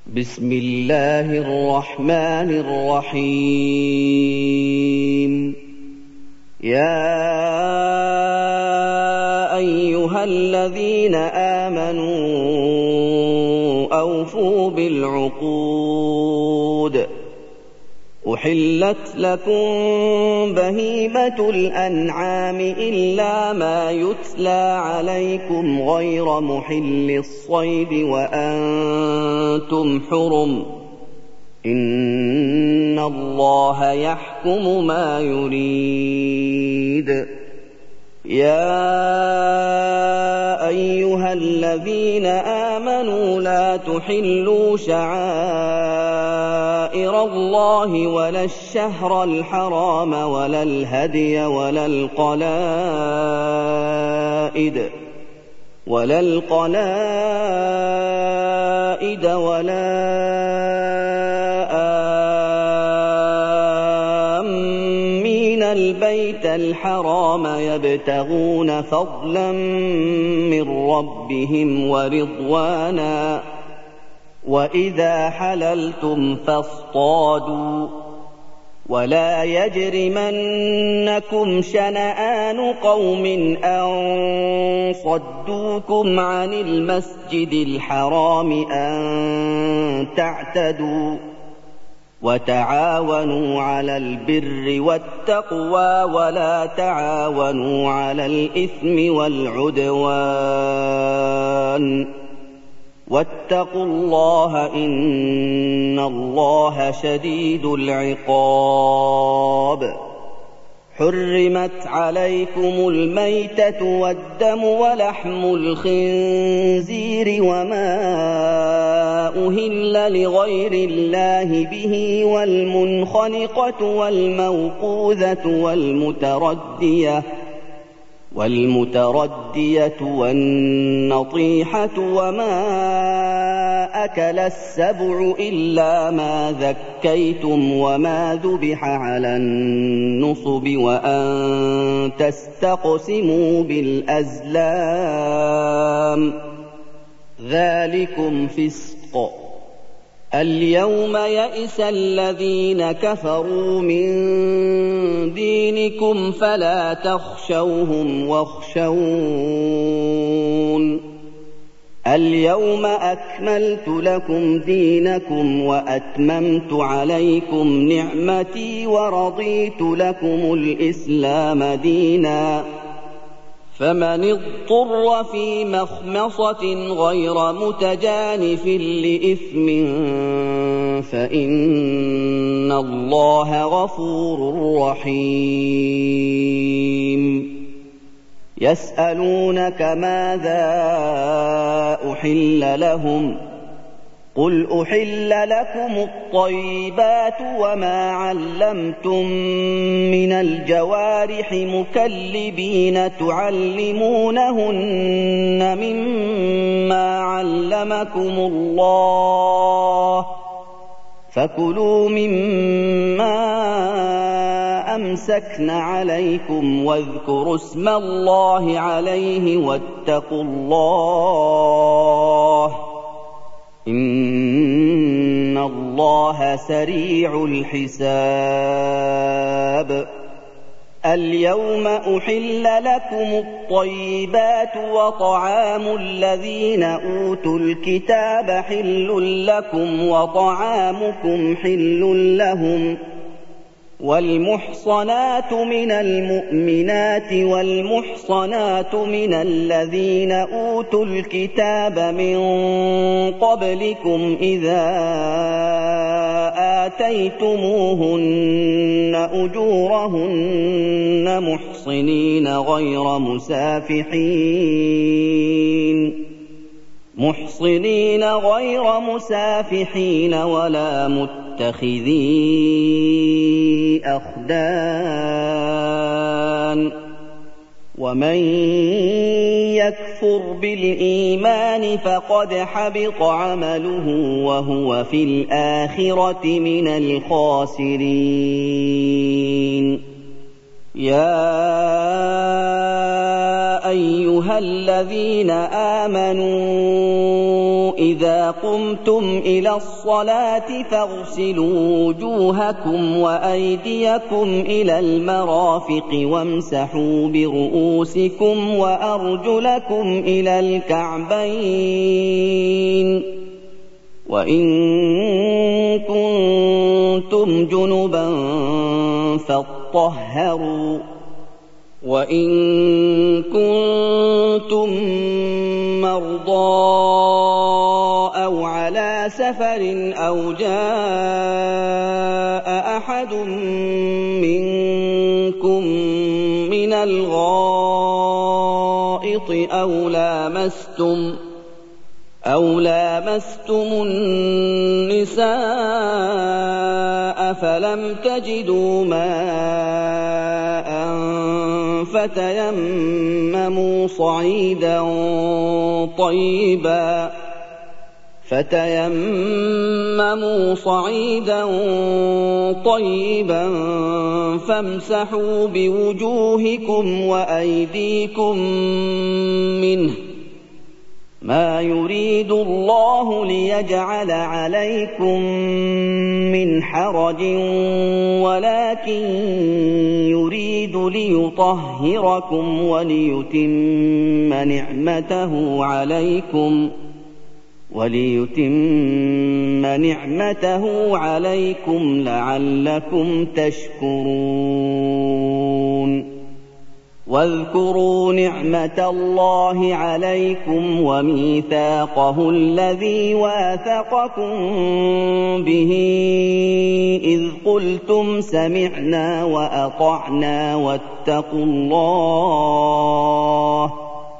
بسم الله الرحمن الرحيم. يا أيها الذين آمنوا أوفوا بالعقود. أحلت لكم بهيمة الأنعام إلا ما يتلى عليكم غير محل الصيد وأنتم حرم. إن الله يحكم ما يريد. يا أيها الذين آمنوا لا تحلوا شعائر الله ولا الشهر الحرام ولا الهدي ولا القلائد ولا آمين البيت الحرام يبتغون فضلا من ربهم ورضوانا. وإذا حللتم فاصطادوا. ولا يجرمنكم شنآن قوم أن صدوكم عن المسجد الحرام أن تعتدوا. وتعاونوا على البر والتقوى ولا تعاونوا على الإثم والعدوان. واتقوا الله إن الله شديد العقاب. حرمت عليكم الميتة والدم ولحم الخنزير وما أهل لغير الله به والمنخنقة والموقوذة والمتردية والنطيحة وما أكل السبع إلا ما ذكيتم وما ذبح على النصب وأن تستقسموا بالأزلام. ذلكم فسق. اليوم يئس الذين كفروا من دينكم فلا تخشوهم واخشون. اليوم أكملت لكم دينكم وأتممت عليكم نعمتي ورضيت لكم الإسلام دينا. فمن اضطر في مخمصة غير متجانف لإثم فإن الله غفور رحيم. يسألونك ماذا أحل لهم قل أحل لكم الطيبات وما علمتم من الجوارح مكلبين تعلمونهن مما علمكم الله فكلوا مما أمسكن عليكم واذكروا اسم الله عليه واتقوا الله إن الله سريع الحساب. اليوم أحل لكم الطيبات وطعام الذين أوتوا الكتاب حل لكم وطعامكم حل لهم. والمحصنات من المؤمنات والمحصنات من الذين أوتوا الكتاب من قبلكم إذا آتيتموهن أجورهن محصنين غير مسافحين ولا متخذي أخدان. ومن يكفر بالإيمان فقد حبط عمله وهو في الآخرة من الخاسرين. يا أيها الذين آمنوا إذا قمتم إلى الصلاة فاغسلوا وجوهكم وأيديكم إلى المرافق وامسحوا برؤوسكم وأرجلكم إلى الكعبين وإن كنتم جنبا فاطهروا وإن كنتم مرضى أو على سفر أو جاء أحد منكم من الغائط أو لامستم النساء فلم تجدوا ماء فتيمموا صعيدا طيبا فامسحوا بوجوهكم وأيديكم منه ما يريد الله ليجعل عليكم من حرج ولكن يريد ليطهركم وليتم نعمته عليكم لعلكم تشكرون واذكروا نعمة الله عليكم وميثاقه الذي واثقكم به إذ قلتم سمعنا وأطعنا واتقوا الله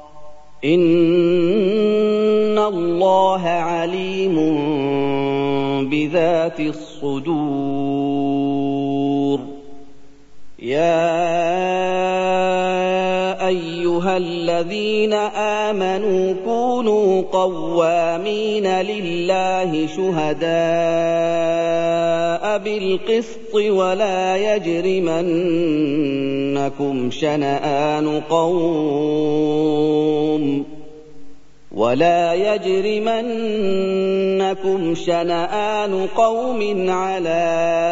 إن الله عليم بذات الصدور يا أيها الذين آمنوا كونوا قوامين لله شهداء بالقسط ولا يجرمنكم شنآن قوم على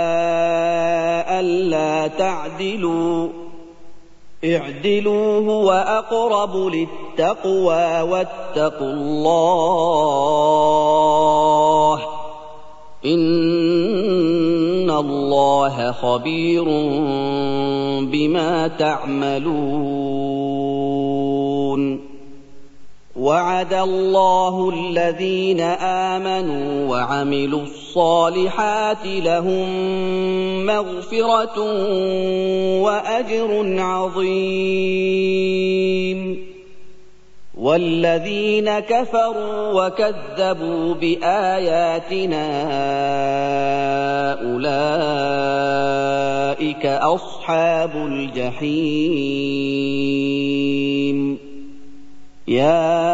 ألا تعدلوا اعدلوا هو أقرب للتقوى واتقوا الله إن الله خبير بما تعملون وعد الله الذين آمنوا وعملوا الصالحات لهم مغفرة وأجر عظيم والذين كفروا وكذبوا بآياتنا أولئك أصحاب الجحيم يا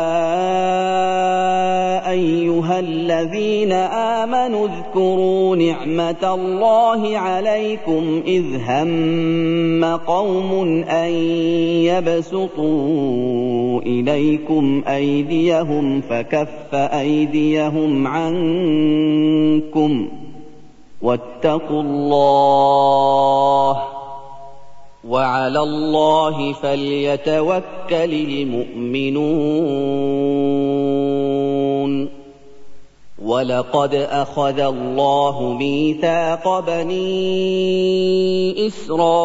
أيها الذين آمنوا اذكروا نعمة الله عليكم إذ هم قوم أن يبسطوا إليكم أيديهم فكف أيديهم عنكم واتقوا الله وعلى الله فليتوكل المؤمنون ولقد أخذ الله ميثاق بني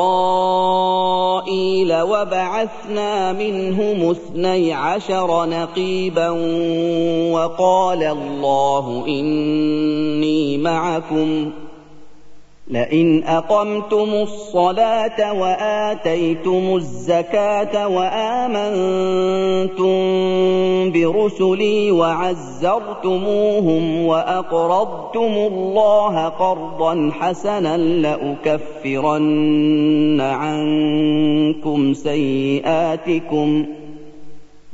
إسرائيل وبعثنا منهم 12 نقيبا وقال الله إني معكم لئن أقمتم الصلاة وآتيتم الزكاة وآمنتم برسلي وعزرتموهم وأقرضتم الله قرضا حسنا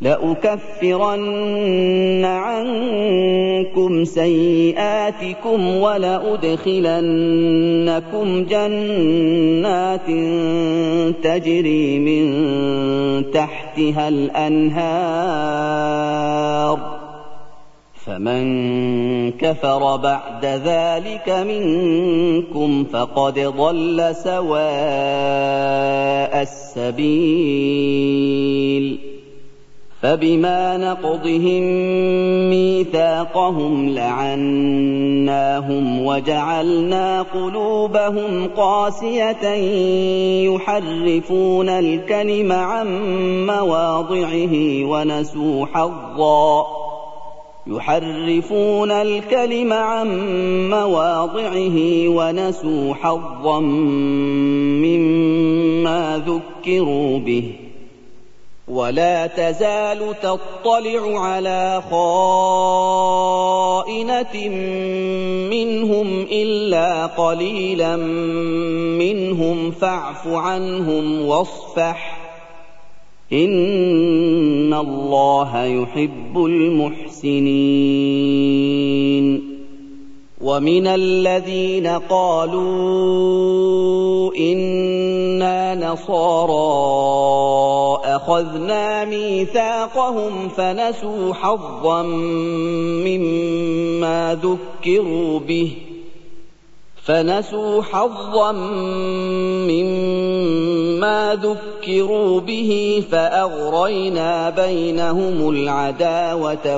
لأكفرن عنكم سيئاتكم ولأدخلنكم جنات تجري من تحتها الأنهار فمن كفر بعد ذلك منكم فقد ضل سواء السبيل فبما نقضهم ميثاقهم لعناهم وجعلنا قلوبهم قاسية يحرفون الكلم عن مواضعه ونسوا حظا مما ذكروا به ولا تزال تطلع على خائنة منهم إلا قليلا منهم فاعف عنهم واصفح إن الله يحب المحسنين ومن الذين قالوا إنا نصارى أخذنا ميثاقهم فنسوا حظا مما ذكروا به فأغرينا بينهم العداوة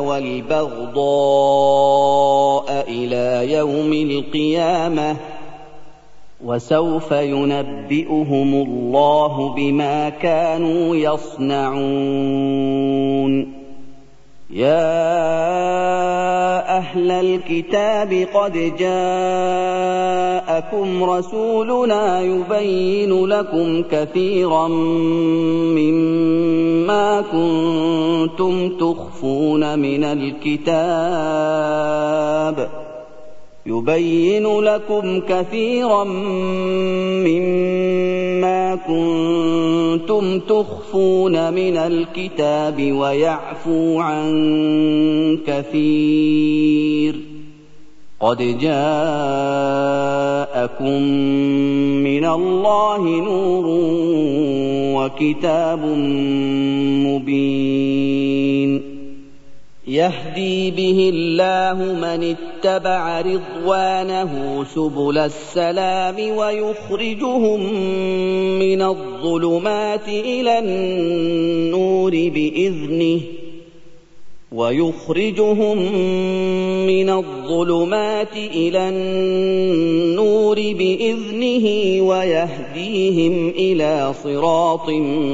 والبغضاء إلى يوم القيامة وسوف ينبئهم الله بما كانوا يصنعون يا أهل الكتاب قد جاءكم رسولنا يبين لكم كثيرا مما كنتم تخفون من الكتاب ويعفو عن كثير قد جاءكم من الله نور وكتاب مبين يهدي به الله من اتبع رضوانه سبل السلام ويخرجهم من الظلمات إلى النور بإذنه ويهديهم إلى صراط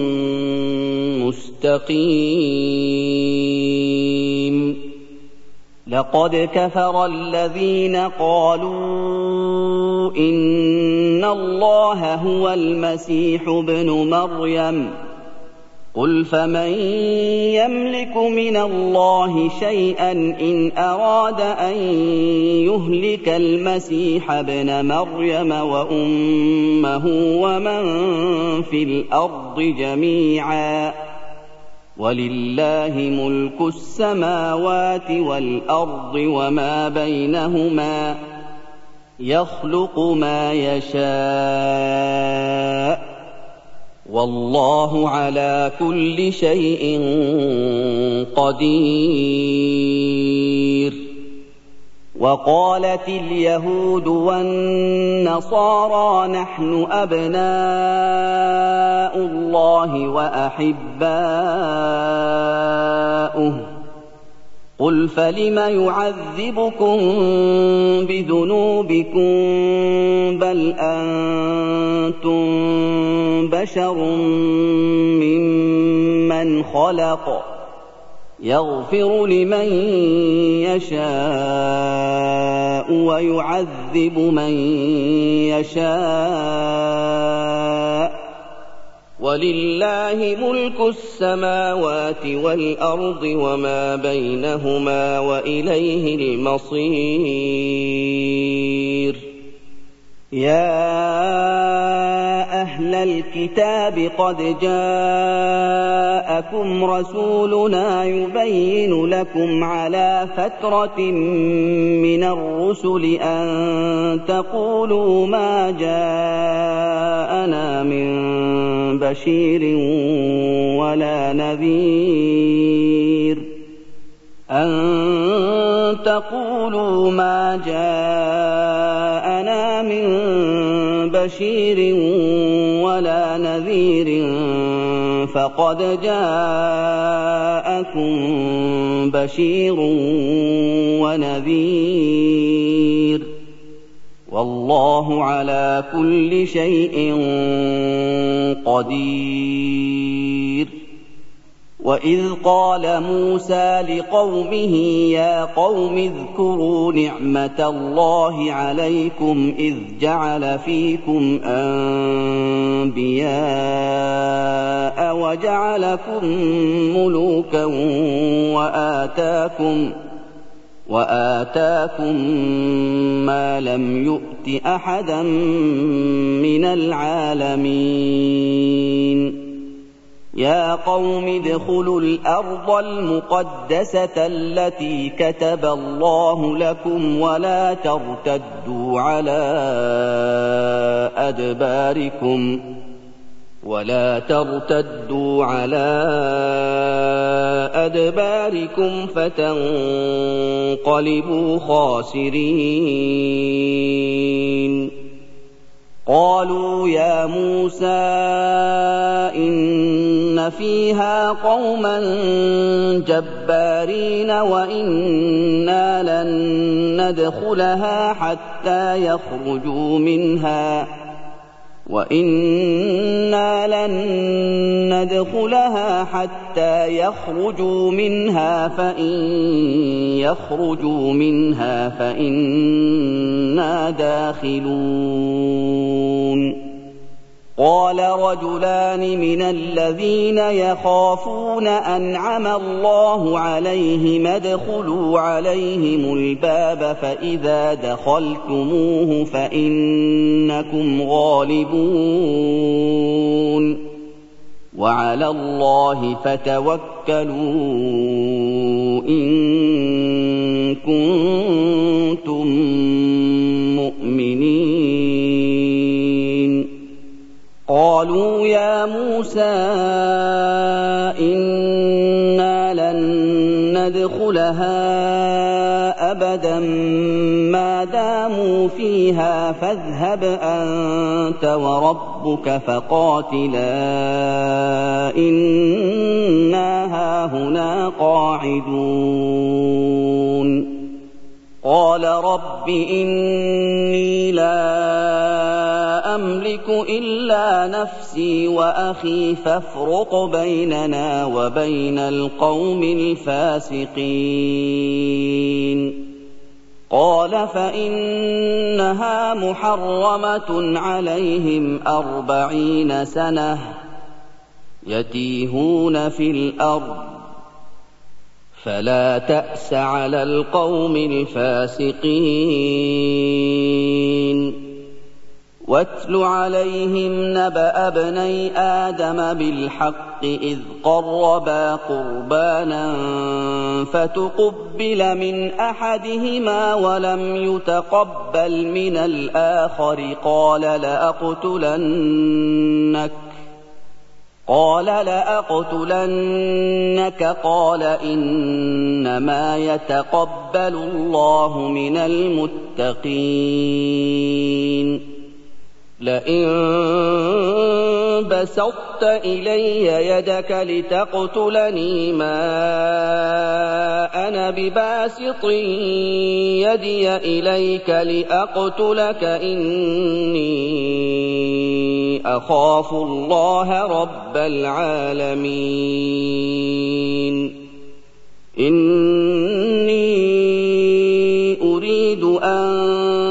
مستقيم لقد كفر الذين قالوا إن الله هو المسيح ابن مريم قل فمن يملك من الله شيئا إن أراد أن يهلك المسيح ابن مريم وأمه ومن في الأرض جميعا ولله ملك السماوات والأرض وما بينهما يخلق ما يشاء والله على كل شيء قدير وقالت اليهود والنصارى نحن أبناء الله وأحباؤه قل فلم يعذبكم بذنوبكم بل أنتم بشر ممن خلق يغفر لمن يشاء ويعذب من يشاء ولله ملك السماوات والأرض وما بينهما وإليه المصير يا أهل أهل الكتاب قد جاءكم رسولنا يبين لكم على فترة من الرسل أن تقولوا ما جاءنا من بشير ولا نذير فقد جاءكم بشير ونذير والله على كل شيء قدير. وإذ قال موسى لقومه يا قوم اذكروا نعمة الله عليكم إذ جعل فيكم أنبياء وجعلكم ملوكا وآتاكم ما لم يؤت أحدا من العالمين. يا قوم ادخلوا الأرض المقدسة التي كتب الله لكم ولا ترتدوا على أدباركم فتنقلبوا خاسرين. قالوا يا موسى إن فيها قوما جبارين وإنا لن ندخلها حتى يخرجوا منها فإن يخرجوا منها فإنا داخلون. قال رجلان من الذين يخافون أنعم الله عليهم ادخلوا عليهم الباب فإذا دخلتموه فإنكم غالبون وعلى الله فتوكلوا إن كنتم مؤمنين. قالوا يا موسى إنا لن ندخلها أبدا ما داموا فيها فاذهب أنت وربك فقاتلا إنا هاهنا قاعدون. قال رب إني لا أملك إلا نفسي وأخي فافرق بيننا وبين القوم الفاسقين. قال فإنها محرمة عليهم 40 سنة يتيهون في الأرض فلا تأس على القوم الفاسقين. واتل عليهم نبأ ابني آدم بالحق إذ قربا قربانا فتقبل من أحدهما ولم يتقبل من الآخر قال لأقتلنك قال إنما يتقبل الله من المتقين. لئن بسطت إلي يدك لتقتلني ما أنا بباسط يدي إليك لأقتلك إني أخاف الله رب العالمين. إني أريد أن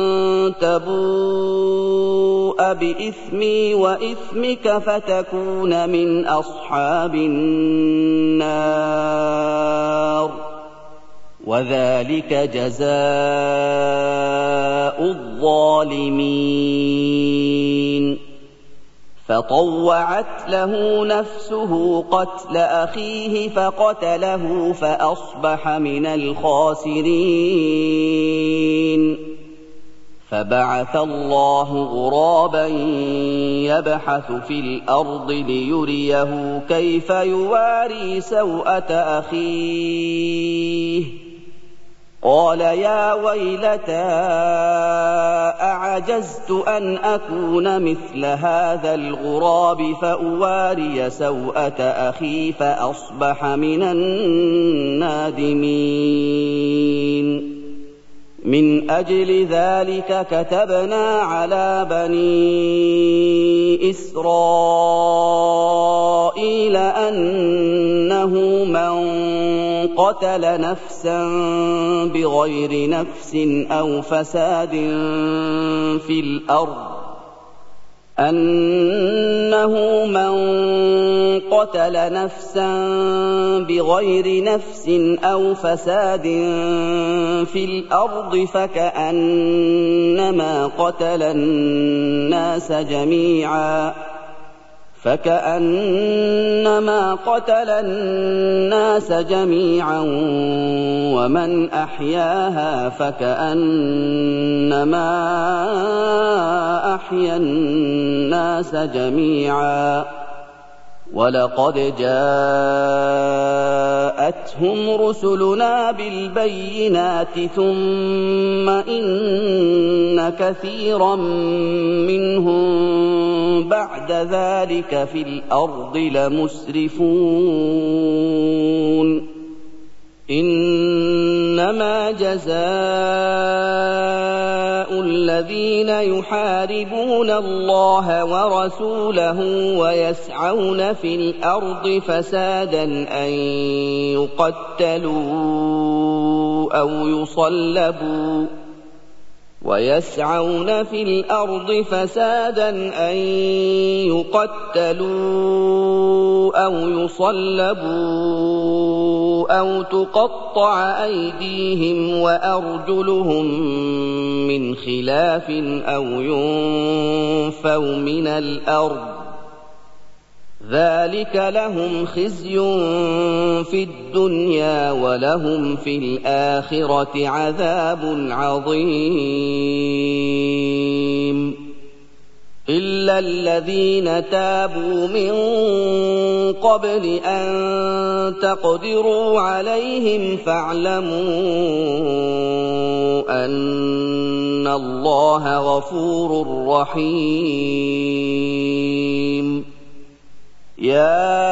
تبوء بإثمي وإثمك فتكون من أصحاب النار وذلك جزاء الظالمين. فطوعت له نفسه قتل أخيه فقتله فأصبح من الخاسرين فبعث الله غرابا يبحث في الأرض ليريه كيف يواري سوءة أخيه قال يا ويلتى أعجزت أن أكون مثل هذا الغراب فأواري سوءة أخي فأصبح من النادمين من أجل ذلك كتبنا على بني إسرائيل أنه من قتل نفسا بغير نفس أو فساد في الأرض أنه من قتل نفسا بغير نفس أو فساد في الأرض فكأنما قتل الناس جميعا ومن أحياها فكأنما أحيا الناس جميعا ولقد جاءتهم رسلنا بالبينات ثم إن كثيرا منهم بعد ذلك في الأرض لمسرفون إنما جزاء الذين يحاربون الله ورسوله ويسعون في الأرض فسادا أن يقتلوا أو يصلبوا أو تقطع أيديهم وأرجلهم من خلاف أو ينفوا من الأرض ذلك لهم خزي في الدنيا ولهم في الآخرة عذاب عظيم إلا الذين تابوا من قبل أن تقدروا عليهم فاعلموا أن الله غفور رحيم يا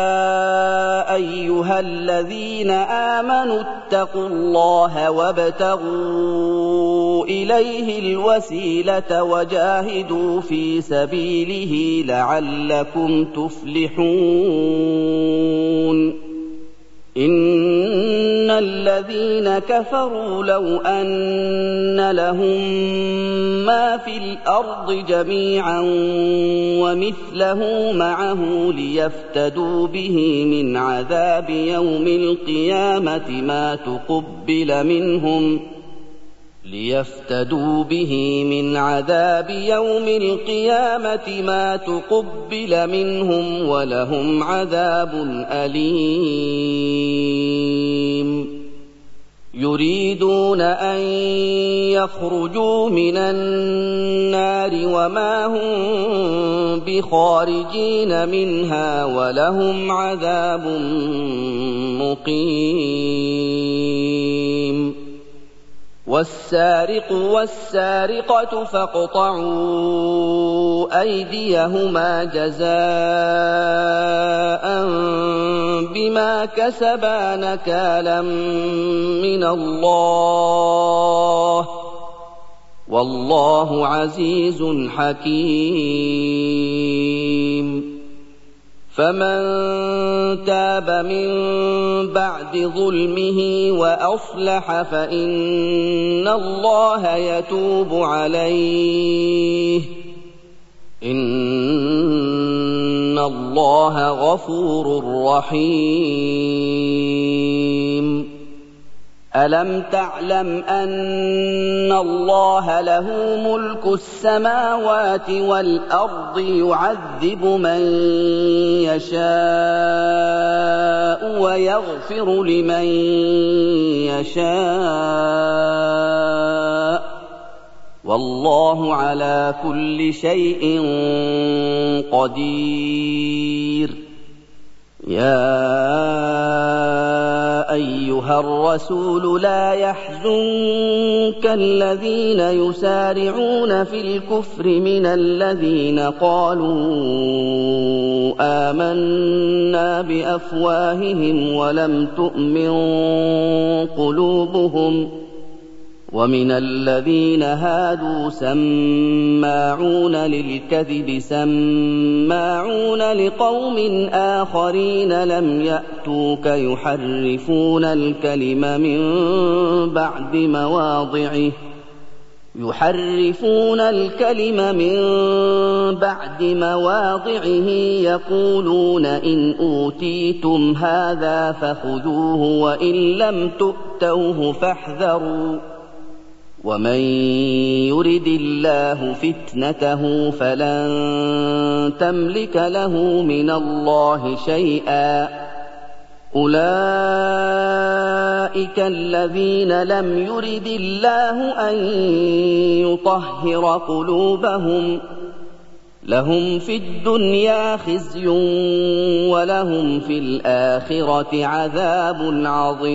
أيها الذين آمنوا اتقوا الله وابتغوا إليه الوسيلة وجاهدوا في سبيله لعلكم تفلحون إن الذين كفروا لو أن لهم ما في الأرض جميعا ومثله معه ليفتدوا به من عذاب يوم القيامة ما تقبل منهم ولهم عذاب أليم يريدون أن يخرجوا من النار وما هم بخارجين منها ولهم عذاب مقيم والسارق والسارقة فاقطعوا أيديهما جزاء بما كسبا نكالا من الله والله عزيز حكيم فمن تاب من بعد ظلمه وأصلح فإن الله يتوب عليه إن الله غفور رحيم ألم تعلم أن اللَّهَ لَهُ مُلْكُ السَّمَاوَاتِ وَالْأَرْضِ يُعَذِّبُ مَن يَشَاءُ وَيَغْفِرُ لِمَن يَشَاءُ ۚ وَاللَّهُ عَلَىٰ كُلِّ شَيْءٍ قَدِيرٌ. يَا أَيُّهَا الرَّسُولُ لَا يَحْزُنكَ الَّذِينَ يُسَارِعُونَ فِي الْكُفْرِ مِنَ الَّذِينَ قَالُوا آمَنَّا بِأَفْوَاهِهِمْ وَلَمْ تُؤْمِن قُلُوبُهُمْ ۛ وَمِنَ الَّذِينَ هَادُوا سَمَّاعُونَ لِلْكَذِبِ سَمَّاعُونَ لِقَوْمٍ آخَرِينَ لَمْ يَأْتُوكَ يُحَرِّفُونَ الْكَلِمَ مِن بَعْدِ مَوَاضِعِهِ يَقُولُونَ إِنْ أُوتِيتُمْ هَٰذَا فَخُذُوهُ وَإِن لَّمْ تُؤْتَوْهُ فَاحْذَرُوا ۚ وَمَن يُرِدِ اللَّهُ فِتْنَتَهُ فَلَن تَمْلِكَ لَهُ مِنَ اللَّهِ شَيْئًا ۚ أُولَٰئِكَ الَّذِينَ لَمْ يُرِدِ اللَّهُ أَن يُطَهِّرَ قُلُوبَهُمْ ۚ لَهُمْ فِي الدُّنْيَا خِزْيٌ وَلَهُمْ فِي الْآخِرَةِ عَذَابٌ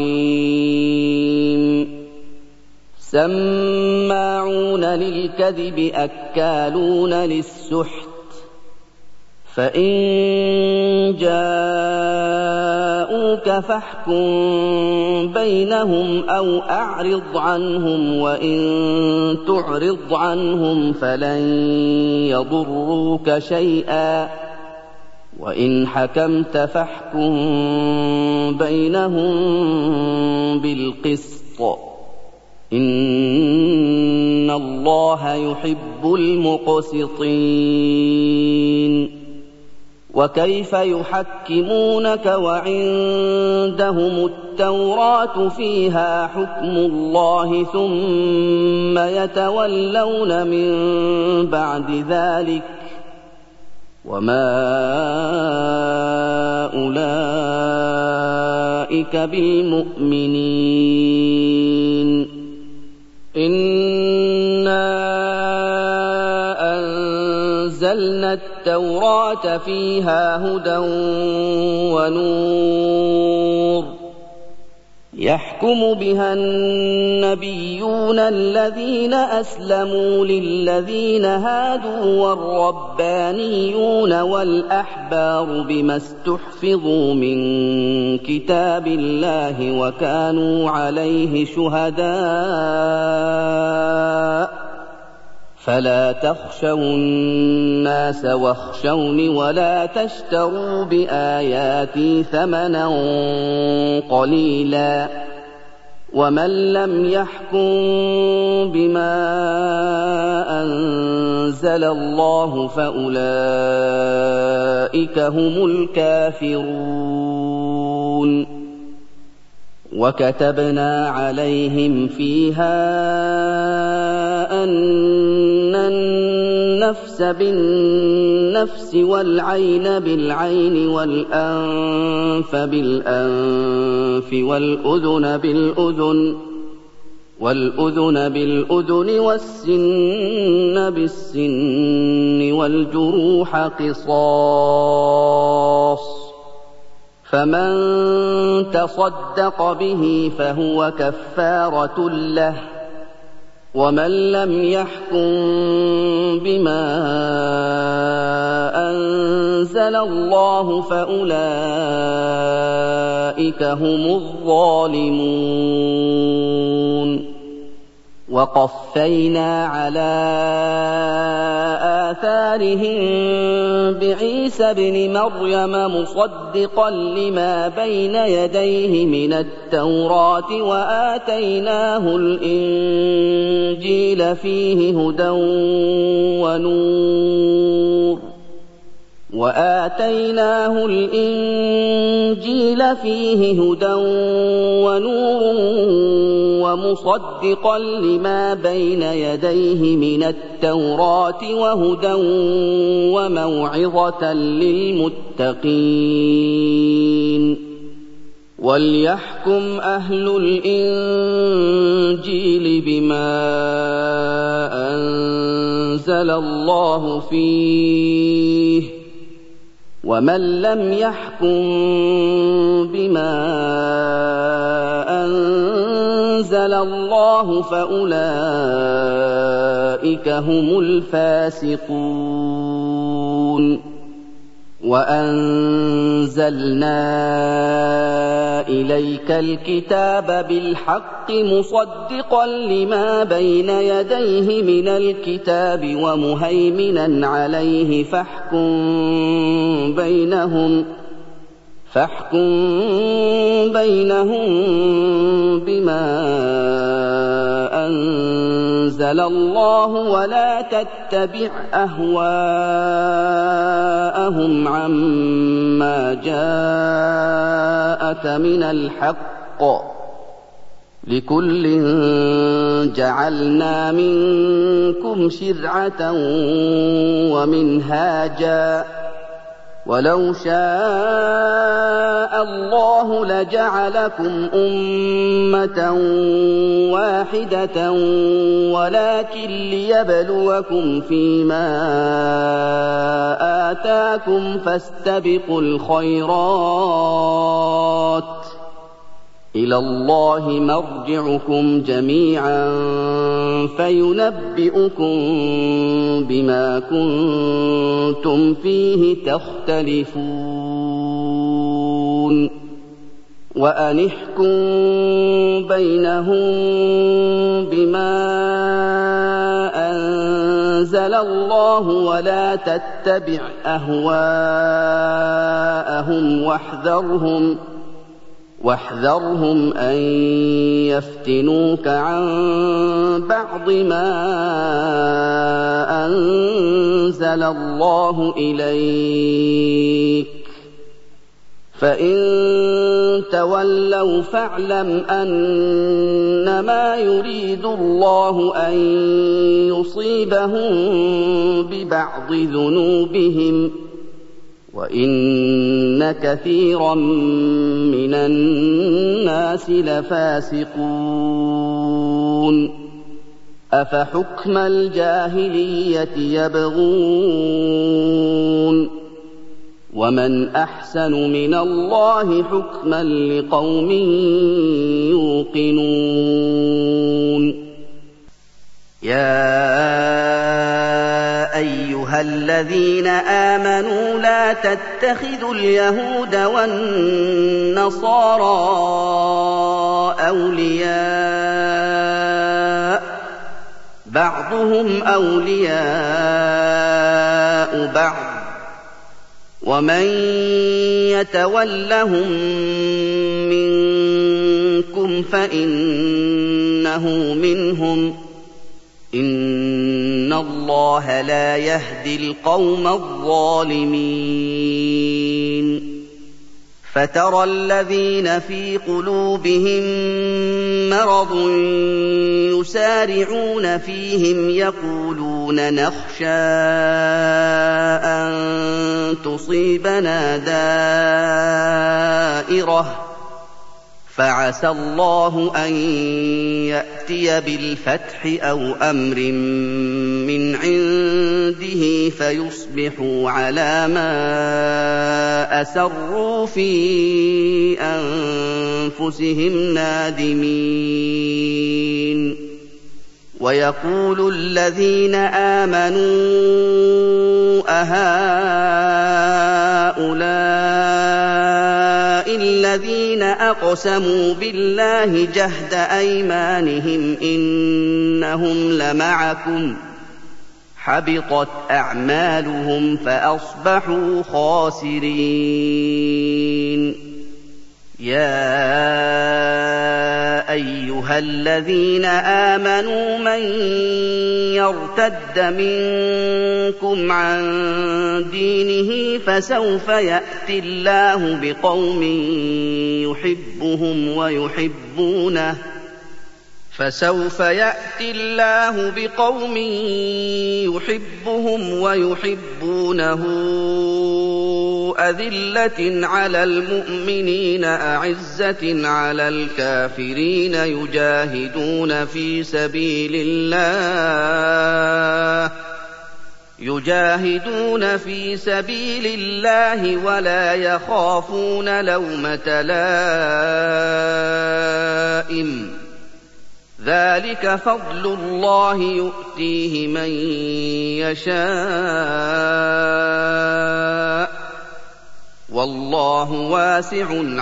عَظِيمٌ. سَمَّاعُونَ لِلْكَذِبِ أَكَّالُونَ لِلسُّحْتِ ۚ فَإِن جَاءُوكَ فَاحْكُم بَيْنَهُمْ أَوْ أَعْرِضْ عَنْهُمْ ۖ وَإِن تُعْرِضْ عَنْهُمْ فَلَن يَضُرُّوكَ شَيْئًا ۖ وَإِنْ حَكَمْتَ فَاحْكُم بَيْنَهُم بِالْقِسْطِ ۚ إِنَّ اللَّهَ يُحِبُّ الْمُقْسِطِينَ. وَكَيْفَ يُحَكِّمُونَكَ وَعِندَهُمُ التَّوْرَاةُ فِيهَا حُكْمُ اللَّهِ ثُمَّ يَتَوَلَّوْنَ مِن بَعْدِ ذَٰلِكَ ۚ وَمَا أُولَٰئِكَ بِالْمُؤْمِنِينَ. إِنَّا أَنزَلْنَا التَّوْرَاةَ فِيهَا هُدًى وَنُورٌ يَحْكُمُ بِهَا النَّبِيُّونَ الَّذِينَ أَسْلَمُوا لِلَّذِينَ هَادُوا وَالرَّبَّانِيُّونَ وَالْأَحْبَارُ بِمَا اسْتُحْفِظُوا مِن كِتَابِ اللَّهِ وَكَانُوا عَلَيْهِ شُهَدَاءَ ۚ فَلَا تَخْشَوُا النَّاسَ وَاخْشَوْنِ وَلَا تَشْتَرُوا بِآيَاتِي ثَمَنًا قَلِيلًا ۚ وَمَن لَّمْ يَحْكُم بِمَا أَنزَلَ اللَّهُ فَأُولَٰئِكَ هُمُ الْكَافِرُونَ. وَكَتَبْنَا عَلَيْهِمْ فِيهَا أَنَّ النَّفْسَ بِالنَّفْسِ وَالْعَيْنَ بِالْعَيْنِ وَالْأَنفَ بِالْأَنفِ وَالْأُذُنَ بِالْأُذُنِ وَالسِّنَّ بِالسِّنِّ وَالْجُرُوحَ قِصَاصٌ ۚ فَمَن تَصَدَّقَ بِهِ فَهُوَ كَفَّارَةٌ لَّهُ ۚ وَمَن لَّمْ يَحْكُم بِمَا أَنزَلَ اللَّهُ فَأُولَٰئِكَ هُمُ الظَّالِمُونَ. وَقَفَّيْنَا عَلَىٰ آثَارِهِم بِعِيسَى ابْنِ مَرْيَمَ مُصَدِّقًا لِّمَا بَيْنَ يَدَيْهِ مِنَ التَّوْرَاةِ وَآتَيْنَاهُ الْإِنجِيلَ فِيهِ هُدًى وَنُورٌ ومصدقا لما بين يديه من التوراة وهدى وموعظة للمتقين وليحكم أهل الإنجيل بما أنزل الله فيه ومن لم يحكم بما أنزل الله فأولئك هم الفاسقون وأنزلنا إليك الكتاب بالحق مصدقا لما بين يديه من الكتاب ومهيمنا عليه فاحكم بينهم بما أنزل الله ولا تتبع أهواءهم عما جاءك من الحق لكل جعلنا منكم شرعة ومنهاجا ولو شاء الله لجعلكم أمة واحدة ولكن ليبلوكم فيما آتاكم فاستبقوا الخيرات إلى الله مرجعكم جميعا فينبئكم بما كنتم فيه تختلفون وأن احكم بينهم بما أنزل الله ولا تتبع أهواءهم واحذرهم أن يفتنوك عن بعض ما أنزل الله إليك فإن تولوا فاعلم أنما يريد الله أن يصيبهم ببعض ذنوبهم وإن كثيرا من الناس لفاسقون أفحكم الجاهلية يبغون ومن أحسن من الله حكما لقوم يوقنون يا أيها الذين آمنوا لا تتخذوا اليهود والنصارى أولياء بعضهم أولياء بعض ومن يتولهم منكم فإنه منهم إن الله لا يهدي القوم الظالمين فترى الذين في قلوبهم مرض يسارعون فيهم يقولون نخشى أن تصيبنا دائرة فعسى الله أن يأتي بالفتح أو أمر من عنده فيصبحوا على ما أسروا في أنفسهم نادمين ويقول الذين آمنوا أهؤلاء الذين أقسموا بالله جهد أيمانهم إنهم لمعكم حبطت أعمالهم فأصبحوا خاسرين يا أيها الذين آمنوا من يرتد منكم عن دينه فسوف يأتي الله بقوم يحبهم فسوف يأتي الله بقوم يحبهم ويحبونه أذلة على المؤمنين أعزة على الكافرين يجاهدون في سبيل الله ولا يخافون لومة لائم ذلك فضل الله يؤتيه من يشاء والله واسع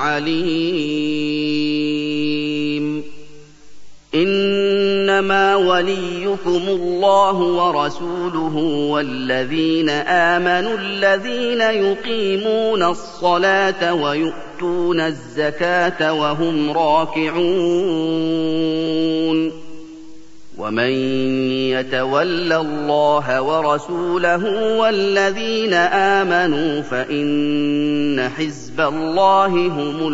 عليم إنما وليكم الله ورسوله والذين آمنوا الذين يقيمون الصلاة ويؤتون الزكاة وهم راكعون ومن يتول الله ورسوله والذين آمنوا فإن حزب الله هم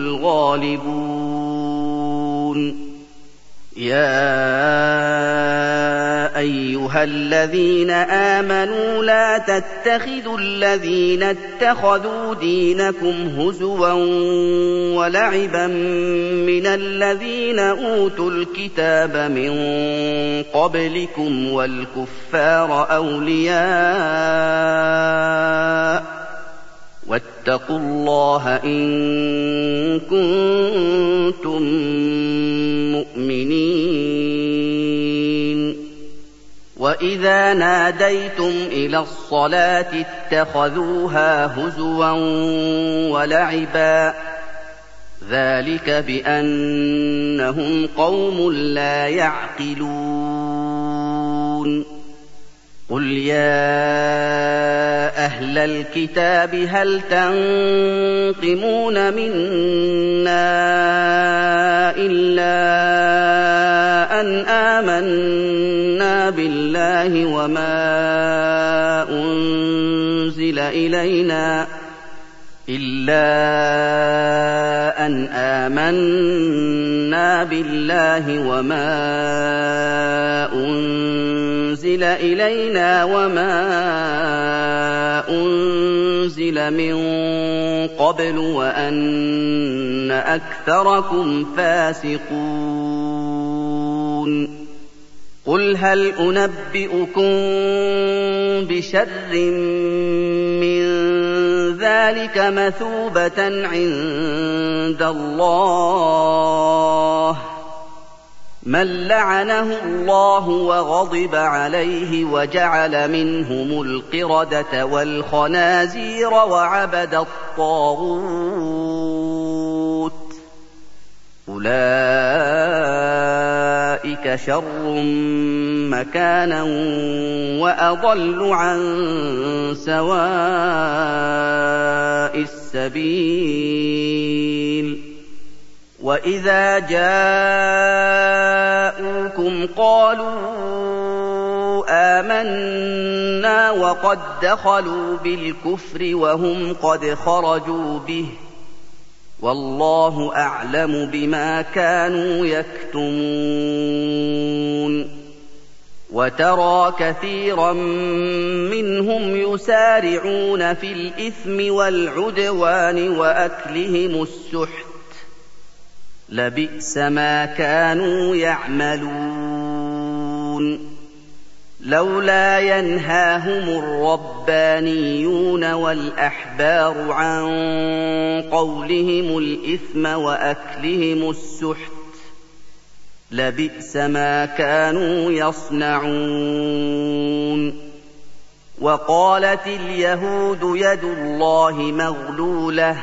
الغالبون يا أيها الذين آمنوا لا تتخذوا الذين اتخذوا دينكم هزوا ولعبا من الذين أوتوا الكتاب من قبلكم والكفار أولياء واتقوا الله إن كنتم مؤمنين وإذا ناديتم إلى الصلاة اتخذوها هزوا ولعبا ذلك بأنهم قوم لا يعقلون قل يا أهل الكتاب هل تنقمون منا إلا أن آمنا بالله وما أنزل إلينا وما أنزل من قبل وأن أكثركم فاسقون قل هل أنبئكم بشر من ذلك مثوبة عند الله من لعنه الله وغضب عليه وجعل منهم القردة والخنازير وعبد الطاغوت أولئك شر مكانا وأضل عن سواء السبيل وإذا جاءوكم قالوا آمنا وقد دخلوا بالكفر وهم قد خرجوا به والله أعلم بما كانوا يكتمون وترى كثيرا منهم يسارعون في الإثم والعدوان وأكلهم السحت لبئس ما كانوا يعملون لولا ينهاهم الربانيون والأحبار عن قولهم الإثم وأكلهم السحت لبئس ما كانوا يصنعون وقالت اليهود يد الله مغلولة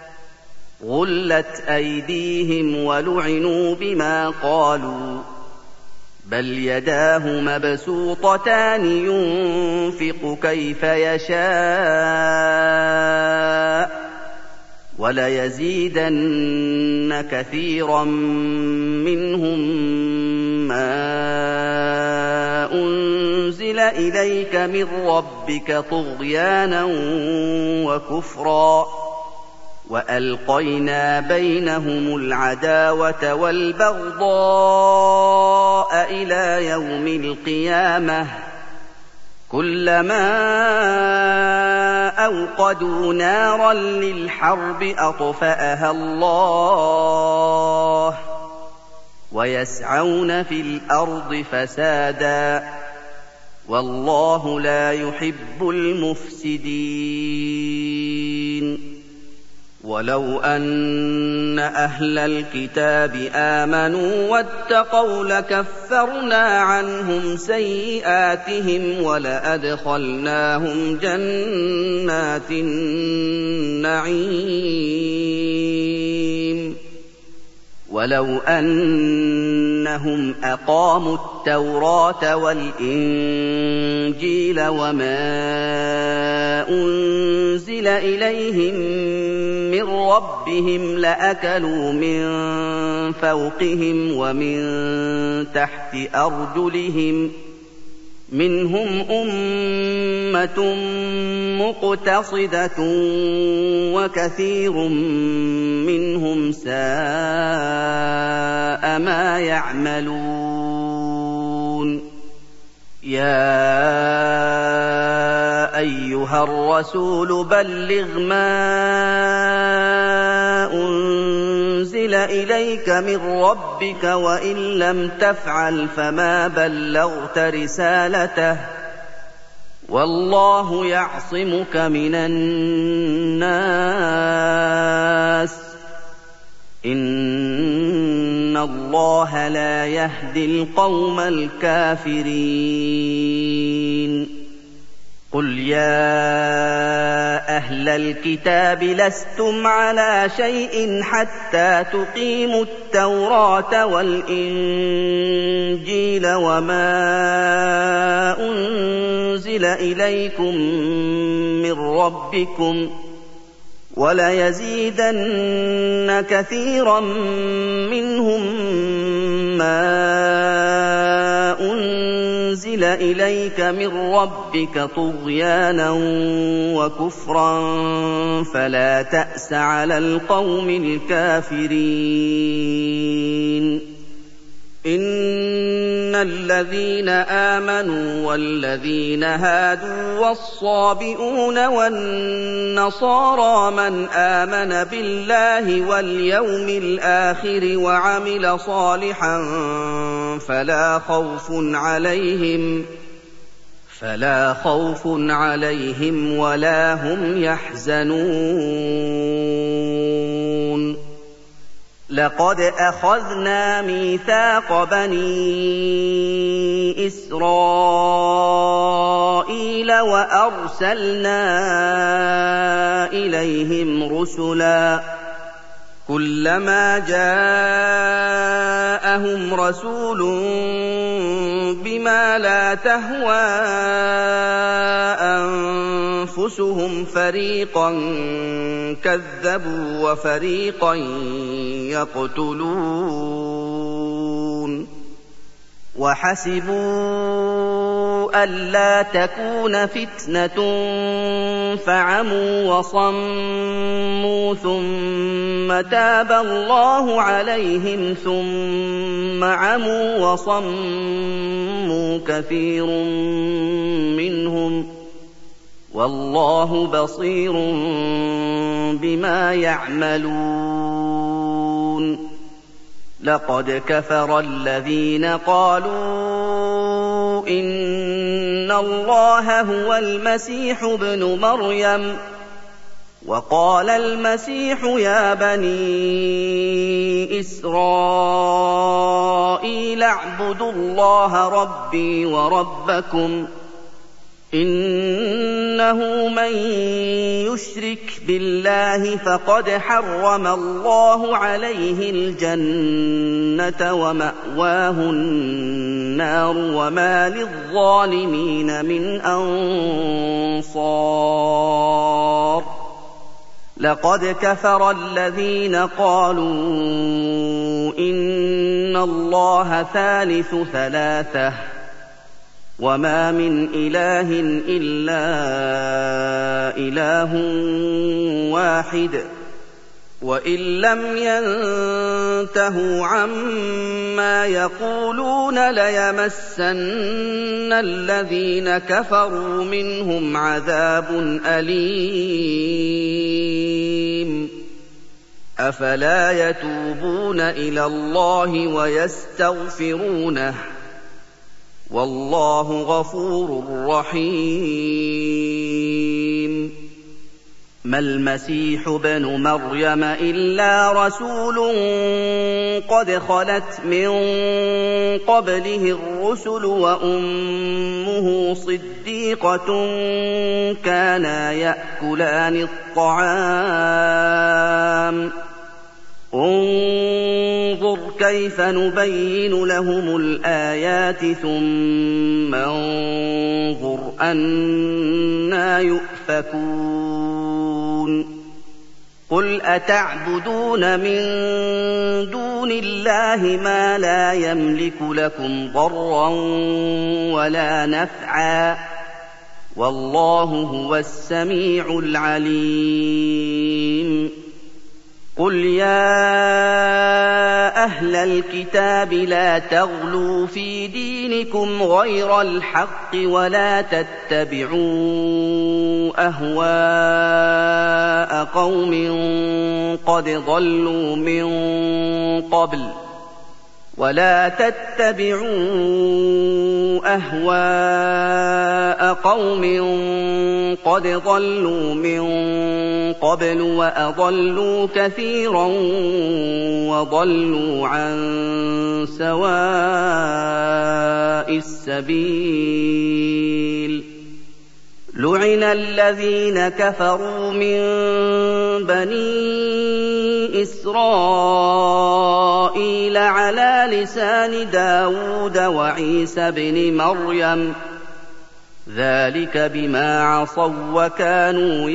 غلت أيديهم ولعنوا بما قالوا بل يداه مبسوطتان ينفق كيف يشاء وليزيدن كثيرا منهم ما أنزل إليك من ربك طغيانا وكفرا وألقينا بينهم العداوة والبغضاء إلى يوم القيامة كلما أوقدوا نارا للحرب أطفأها الله ويسعون في الأرض فسادا والله لا يحب المفسدين ولو أن أهل الكتاب آمنوا واتقوا لكفرنا عنهم سيئاتهم ولأدخلناهم جنات النعيم ولو أنهم أقاموا التوراة والإنجيل وما أنزل إليهم من ربهم لأكلوا من فوقهم ومن تحت أرجلهم منهم أمة مقتصدة وكثير منهم ساء ما يعملون يا أيها الرسول بلغ ما أنزل إليك من ربك وإن لم تفعل فما بلغت رسالته والله يعصمك من الناس إن الله لا يهدي القوم الكافرين قل يا أهل الكتاب لستم على شيء حتى تقيموا التوراة والإنجيل وما أنزل إليكم من ربكم وليزيدن كثيرا منهم ما أنزل إليك من ربك طغيانا وكفرا فلا تأس على القوم الكافرين إن الذين آمنوا والذين هادوا والصابئون والنصارى من آمن بالله واليوم الآخر وعمل صالحا فلا خوف عليهم ولا هم يحزنون لقد أخذنا ميثاق بني إسرائيل وأرسلنا إليهم رسلا كلما جاءهم رسول بما لا تهوى أنفسهم فريقا كذبوا وفريقا يقتلون وحسبوا ألا تكون فتنة فعموا وصموا ثم تاب الله عليهم ثم عموا وصموا كثير منهم والله بصير بما يعملون لقد كفر الذين قالوا إن الله هو المسيح ابن مريم وقال المسيح يا بني إسرائيل اعبدوا الله ربي وربكم إنه من يشرك بالله فقد حرم الله عليه الجنة ومأواه النار وما للظالمين من أنصار لقد كفر الذين قالوا إن الله ثالث ثلاثة وما من إله إلا إله واحد وَإِن لَّمْ يَنتَهُوا عَمَّا يَقُولُونَ لَيَمَسَّنَّ الَّذِينَ كَفَرُوا مِنْهُمْ عَذَابٌ أَلِيمٌ أَفَلَا يَتُوبُونَ إِلَى اللَّهِ وَيَسْتَغْفِرُونَهُ وَاللَّهُ غَفُورٌ رَّحِيمٌ مَا الْمَسِيحُ ابْنُ مَرْيَمَ إِلَّا رَسُولٌ قَدْ خَلَتْ مِن قَبْلِهِ الرُّسُلُ وَأُمُّهُ صِدِّيقَةٌ كَانَا يَأْكُلَانِ الطَّعَامَ انظُرْ كَيْفَ نُبَيِّنُ لَهُمُ الْآيَاتِ ثُمَّ انظُرْ أَنَّىٰ يُؤْفَكُونَ قُلْ أَتَعْبُدُونَ مِن دُونِ اللَّهِ مَا لَا يَمْلِكُ لَكُمْ ضَرًّا وَلَا نَفْعًا وَاللَّهُ هُوَ السَّمِيعُ الْعَلِيمُ قُلْ يَا أَهْلَ الْكِتَابِ لَا تَغْلُوا فِي دِينِكُمْ غَيْرَ الْحَقِّ وَلَا تَتَّبِعُوا أَهْوَاءَ قَوْمٍ قَدْ ضَلُّوا مِن قَبْلُ وَأَضَلُّوا كَثِيرًا وَضَلُّوا عَن سَوَاءِ السَّبِيلِ لُعِنَ الَّذِينَ كَفَرُوا مِن بَنِي إِسْرَائِيلَ عَلَىٰ لِسَانِ دَاوُودَ وَعِيسَى ابْنِ مَرْيَمَ ذَٰلِكَ بِمَا عَصَوا وَّكَانُوا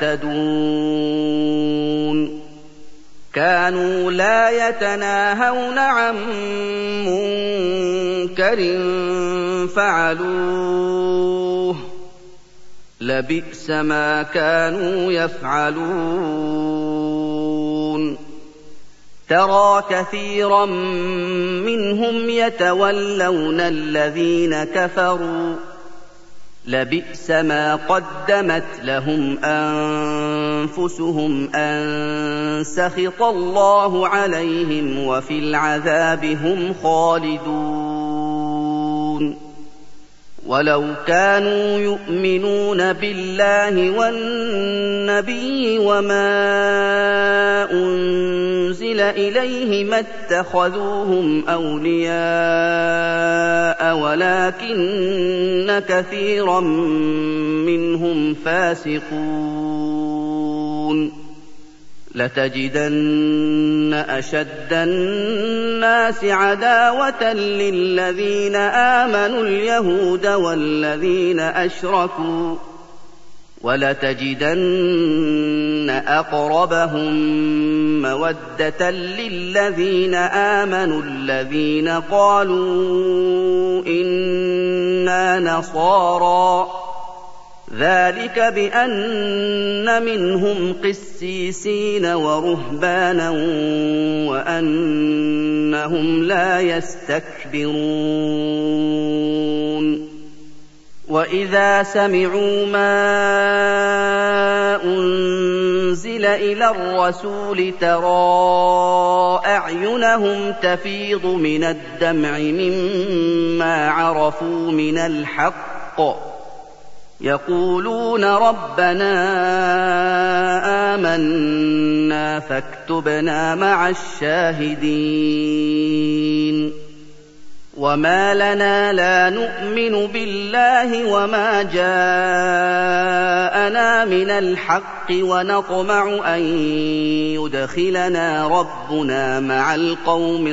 يَعْتَدُونَ كَانُوا لَا يَتَنَاهَوْنَ عَن مُّنكَرٍ فَعَلُوهُ لَبِئْسَ مَا كَانُوا يَفْعَلُونَ تَرَىٰ كَثِيرًا مِّنْهُمْ يَتَوَلَّوْنَ الَّذِينَ كَفَرُوا لَبِئْسَ مَا قَدَّمَتْ لَهُمْ أَنفُسُهُمْ أَن سَخِطَ اللَّهُ عَلَيْهِمْ وَفِي الْعَذَابِ هُمْ خَالِدُونَ وَلَوْ كَانُوا يُؤْمِنُونَ بِاللَّهِ وَالنَّبِيِّ وَمَا أُنزِلَ إِلَيْهِ مَا اتَّخَذُوهُمْ أَوْلِيَاءَ وَلَٰكِنَّ كَثِيرًا مِّنْهُمْ فَاسِقُونَ لَتَجِدَنَّ أَشَدَّ النَّاسِ عَدَاوَةً لِّلَّذِينَ آمَنُوا الْيَهُودَ وَالَّذِينَ أَشْرَكُوا وَلَتَجِدَنَّ أَقْرَبَهُم مَّوَدَّةً لِّلَّذِينَ آمَنُوا الَّذِينَ قَالُوا إِنَّا نَصَارَىٰ ذَٰلِكَ بِأَنَّ مِنْهُمْ قِسِّيسِينَ وَرُهْبَانًا وَأَنَّهُمْ لَا يَسْتَكْبِرُونَ وَإِذَا سَمِعُوا مَا أُنزِلَ إِلَى الرَّسُولِ تَرَىٰ أَعْيُنَهُمْ تَفِيضُ مِنَ الدَّمْعِ مِمَّا عَرَفُوا مِنَ الْحَقِّ يَقُولُونَ رَبَّنَا آمَنَّا فَاكْتُبْنَا مَعَ الشَّاهِدِينَ وَمَا لَنَا لَا نُؤْمِنُ بِاللَّهِ وَمَا جَاءَنَا مِنَ الْحَقِّ وَنَطْمَعُ أَن يُدْخِلَنَا رَبُّنَا مَعَ الْقَوْمِ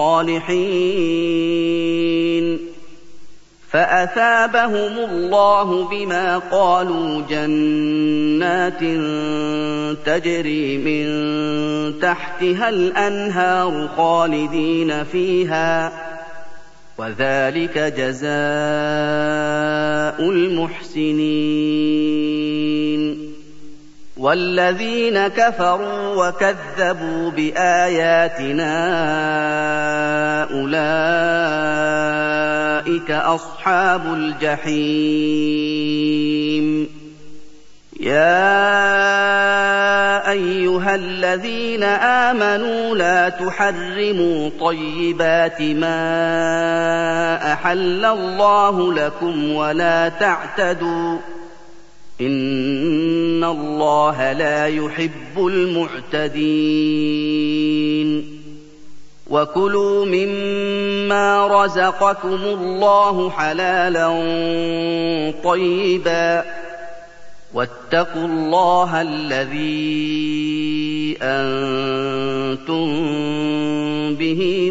الصَّالِحِينَ فَأَثَابَهُمُ اللَّهُ بِمَا قَالُوا جَنَّاتٍ تَجْرِي مِن تَحْتِهَا الْأَنْهَارُ خَالِدِينَ فِيهَا ۚ وَذَٰلِكَ جَزَاءُ الْمُحْسِنِينَ وَالَّذِينَ كَفَرُوا وَكَذَّبُوا بِآيَاتِنَا أُولَٰئِكَ أَصْحَابُ الْجَحِيمِ يَا أَيُّهَا الَّذِينَ آمَنُوا لَا تُحَرِّمُوا طَيِّبَاتِ مَا أَحَلَّ اللَّهُ لَكُمْ وَلَا تَعْتَدُوا ۚ إِنَّ اللَّهَ لَا يُحِبُّ الْمُعْتَدِينَ وَكُلُوا مِمَّا رَزَقَكُمُ اللَّهُ حَلَالًا طَيِّبًا وَاتَّقُوا اللَّهَ الَّذِي أَنتُم بِهِ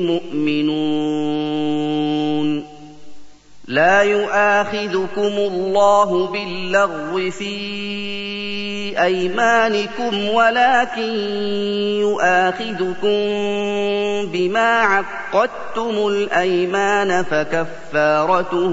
مُؤْمِنُونَ لَا يُؤَاخِذُكُمُ اللَّهُ بِاللَّغْوِ فِي أَيْمَانِكُمْ وَلَٰكِن يُؤَاخِذُكُم بِمَا عَقَّدتُّمُ الْأَيْمَانَ فَكَفَّارَتُهُ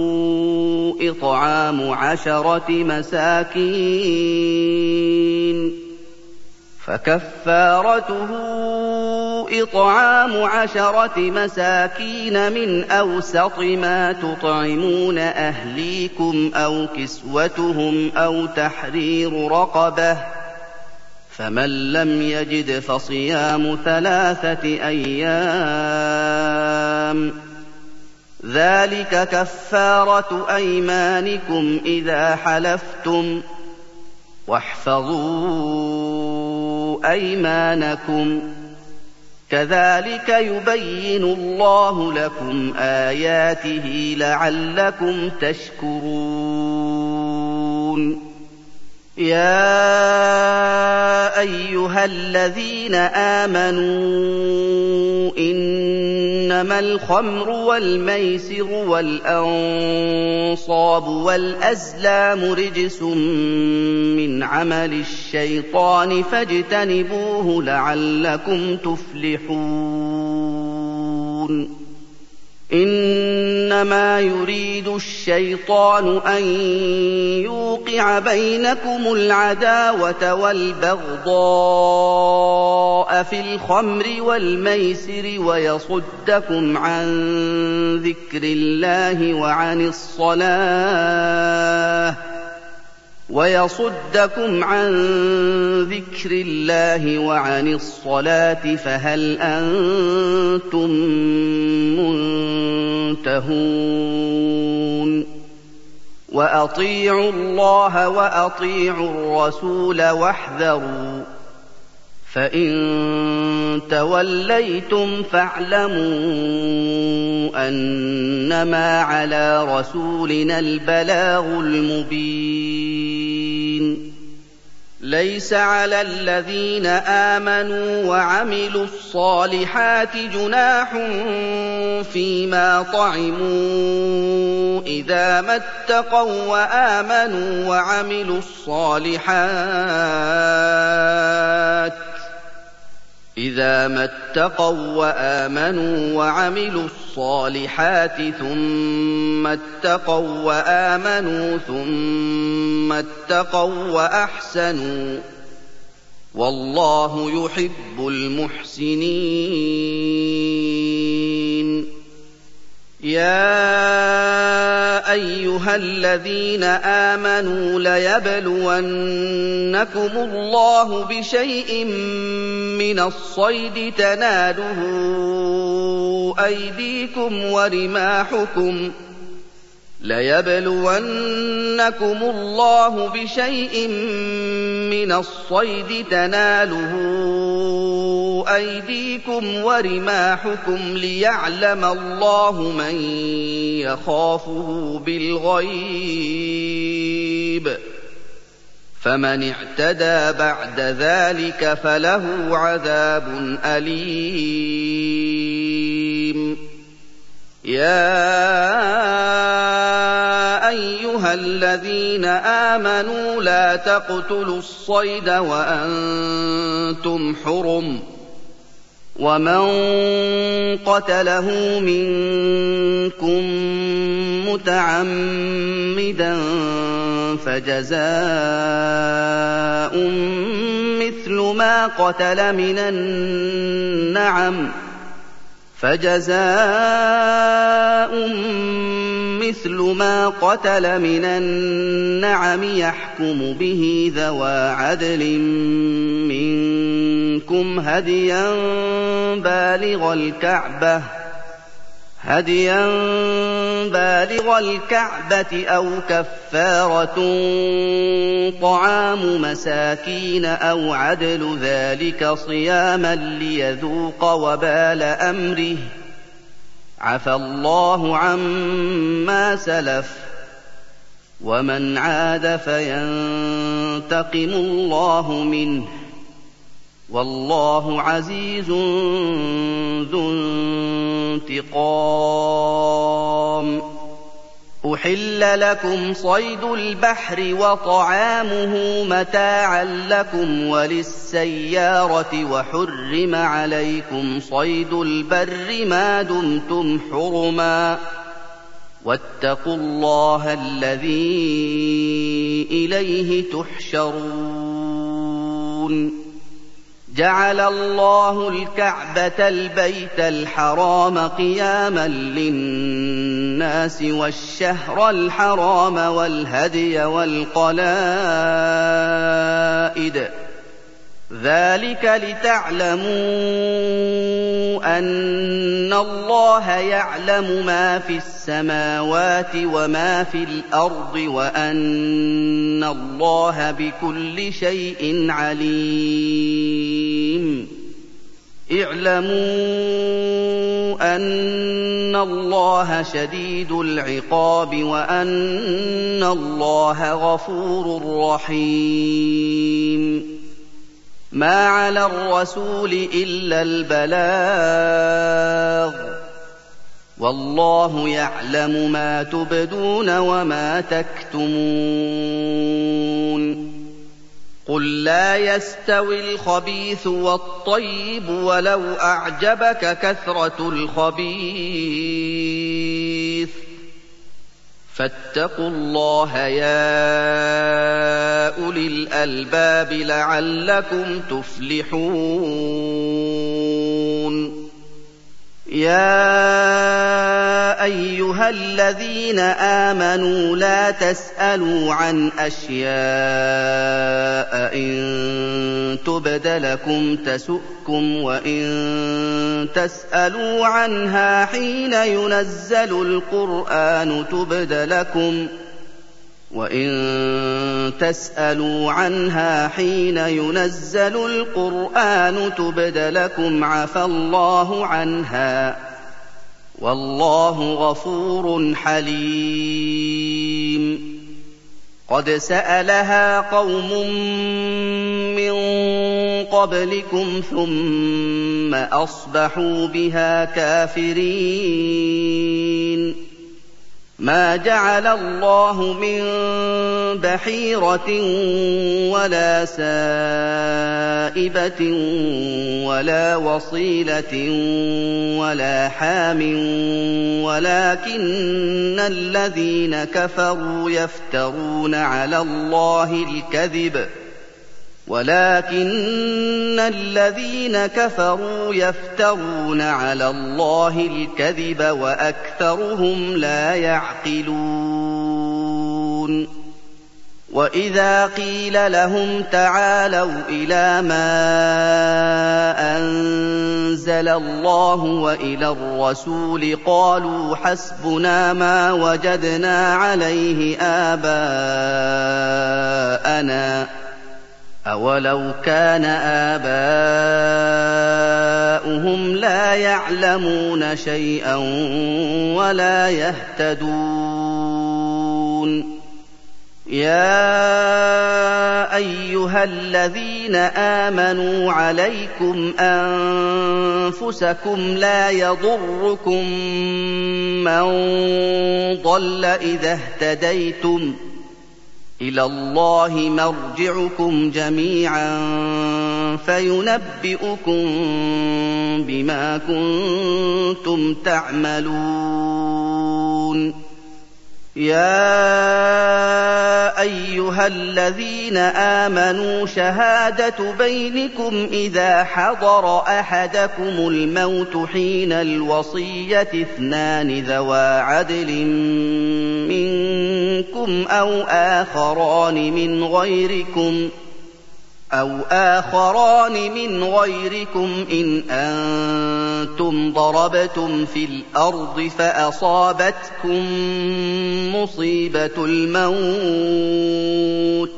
إطعام 10 مساكين من أوسط ما تطعمون أهليكم أو كسوتهم أو تحرير رقبة، فمن لم يجد فصيام 3 أيام، ذلك كفارة أيمانكم إذا حلفتم، واحفظوا أيمانكم، كذلك يبين الله لكم آياته لعلكم تشكرون. يا أيها الذين آمنوا إنما الخمر والميسر والأنصاب والأزلام رجس من عمل الشيطان فاجتنبوه لعلكم تفلحون. إنما يريد الشيطان أن يوقع بينكم العداوة والبغضاء في الخمر والميسر ويصدكم عن ذكر الله وعن الصلاة فهل أنتم منتهون. وأطيعوا الله وأطيعوا الرسول واحذروا، فإن توليتم فاعلموا أنما على رسولنا البلاغ المبين. ليس على الذين آمنوا وعملوا الصالحات جناح فيما طعموا إذا ما اتقوا وآمنوا وعملوا الصالحات ثم اتقوا وآمنوا ثم اتقوا وأحسنوا، والله يحب المحسنين. يا أيها الذين آمنوا ليبلونكم الله بشيء من الصيد تناله أيديكم ورماحكم ليعلم الله من يخافه بالغيب، فمن اعتدى بعد ذلك فله عذاب أليم. يا أيها الذين آمنوا لا تقتلوا الصيد وأنتم حرم، ومن قتله منكم متعمدا فجزاء مثل ما قتل من النعم يحكم به ذوى عدل منكم هديا بالغ الكعبة أو كفارة طعام مساكين أو عدل ذلك صياما ليذوق وبال أمره عفى الله عما سلف ومن عاد فينتقم الله منه والله عزيز ذو انتقام. أحل لكم صيد البحر وطعامه متاعا لكم وللسيارة وحرم عليكم صيد البر ما دمتم حرما واتقوا الله الذي إليه تحشرون. جعل الله الكعبة البيت الحرام قياما للناس والشهر الحرام والهدي والقلائد ذلك لتعلموا أن الله يعلم ما في السماوات وما في الأرض وأن الله بكل شيء عليم. اعلموا أن الله شديد العقاب وأن الله غفور رحيم. ما على الرسول إلا البلاغ والله يعلم ما تبدون وما تكتمون. قل لا يستوي الخبيث والطيب ولو أعجبك كثرة الخبيث فاتقوا الله يا أولي الألباب لعلكم تفلحون. يا أيها الذين آمنوا لا تسألوا عن أشياء إن تبد لكم تسؤكم وإن تسألوا عنها حين ينزل القرآن تبد لكم عفى الله عنها والله غفور حليم. قد سألها قوم من قبلكم ثم أصبحوا بها كافرين. ما جعل الله من بحيرة ولا سائبة ولا وصيلة ولا حام ولكن الذين كفروا يفترون على الله الكذب وأكثرهم لا يعقلون. وإذا قيل لهم تعالوا إلى ما أنزل الله وإلى الرسول قالوا حسبنا ما وجدنا عليه آباءنا أولو كان آباؤهم لا يعلمون شيئا ولا يهتدون. يا أيها الذين آمنوا عليكم أنفسكم لا يضركم من ضل إذا اهتديتم إلى الله مرجعكم جميعا فينبئكم بما كنتم تعملون. يا أيها الذين آمنوا شهادة بينكم إذا حضر أحدكم الموت حين الوصية اثنان ذوا عدل منكم أو آخران من غيركم إن أنتم ضربتم في الأرض فأصابتكم مصيبة الموت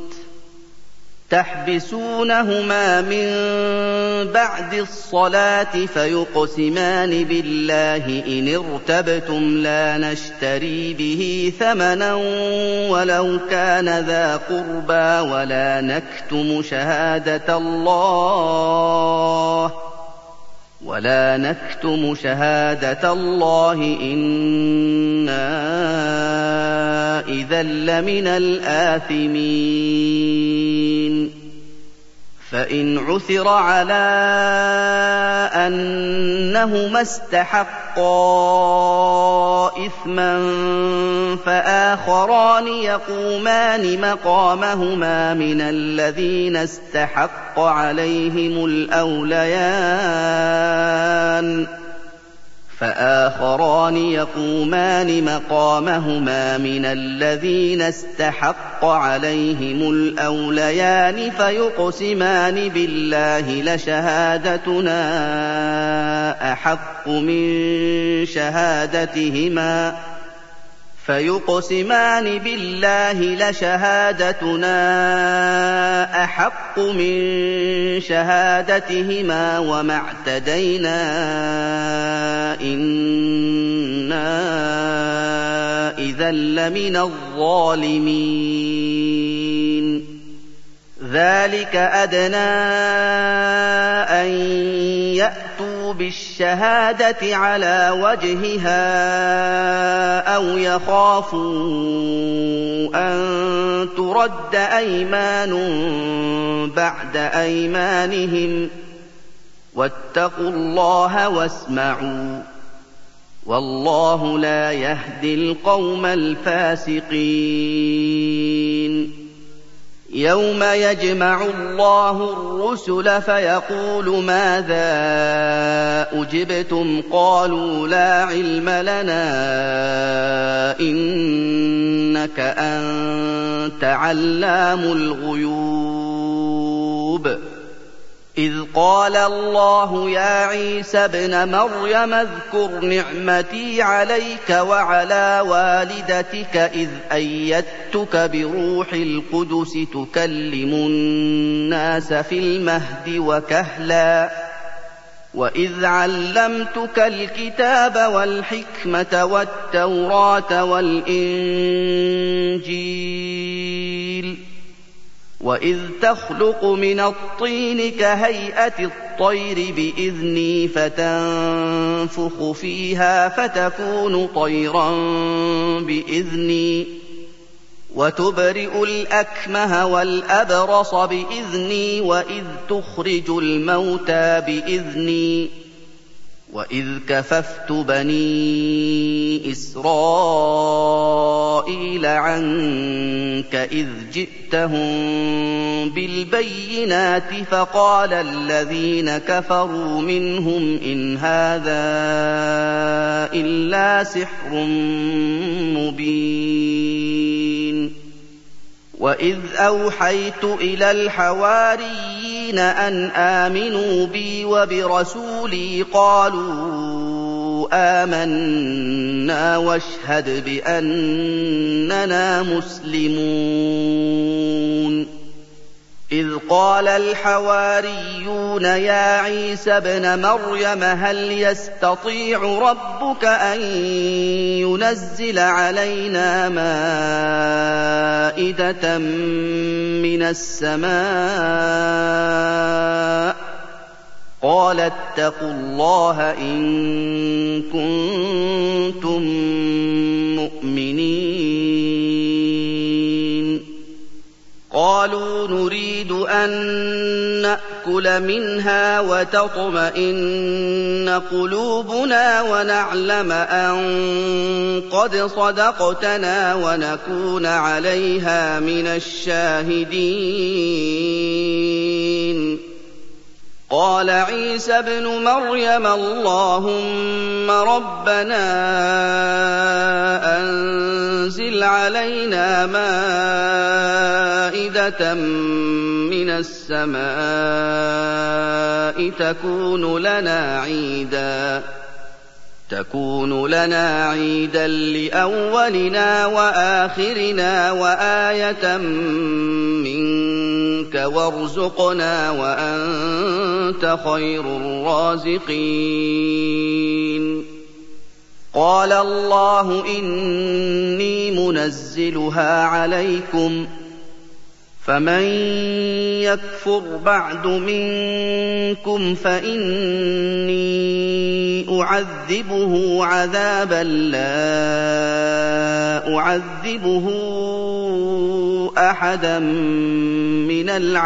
تحبسونهما من بعد الصلاة فيقسمان بالله إن ارتبتم لا نشتري به ثمنا ولو كان ذا قربى ولا نكتم شهادة الله إنا إذا لمن الآثمين. فإن عثر على أنهما استحقا إثما فآخران يقومان مقامهما من الذين استحق عليهم الأوليان فيقسمان بالله لشهادتنا أحق من شهادتهما وما اعتدينا إنا إذا لمن الظالمين. ذلك أدنى أن يأتوا بالشهادة على وجهها أو يخافوا أن ترد أيمان بعد أيمانهم واتقوا الله واسمعوا والله لا يهدي القوم الفاسقين. يوم يجمع الله الرسل فيقول ماذا أجبتم قالوا لا علم لنا إنك أنت علام الغيوب. إذ قال الله يا عيسى ابن مريم اذكر نعمتي عليك وعلى والدتك إذ أيدتك بروح القدس تكلم الناس في المهد وكهلا وإذ علمتك الكتاب والحكمة والتوراة والإنجيل وإذ تخلق من الطين كهيئة الطير بإذني فتنفخ فيها فتكون طيرا بإذني وتبرئ الأكمه والأبرص بإذني وإذ تخرج الموتى بإذني وإذ كففت بني إسرائيل عنك إذ جئتهم بالبينات فقال الذين كفروا منهم إن هذا إلا سحر مبين. وإذ أوحيت إلى الحواريين أن آمنوا بي وبرسولي قالوا آمنا واشهد بأننا مسلمون. إذ قال الحواريون يا عيسى ابن مريم هل يستطيع ربك أن ينزل علينا مائدة من السماء قال اتقوا الله إن كنتم مؤمنين. قالوا نريد أن نأكل منها وتطمئن قلوبنا ونعلم أن قد صدقتنا ونكون عليها من الشاهدين. قال عيسى ابن مريم اللهم ربنا أنزل علينا مائدة من السماء تكون لنا عيدا لأولنا وآخرنا وآية منك وارزقنا وأنت خير الرازقين. قال الله إني منزلها عليكم فمن يكفر بعد منكم فإني أعذبه عذابا لا أعذبه أحدا من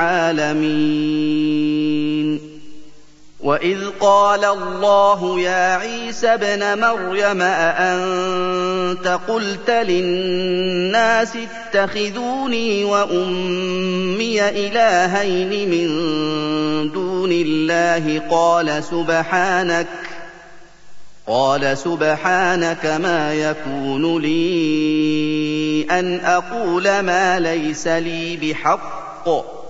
العالمين. وإذ قال الله يا عيسى ابن مريم أأنت قلت للناس اتخذوني وأمي إلهين من دون الله قال سبحانك ما يكون لي أن أقول ما ليس لي بحق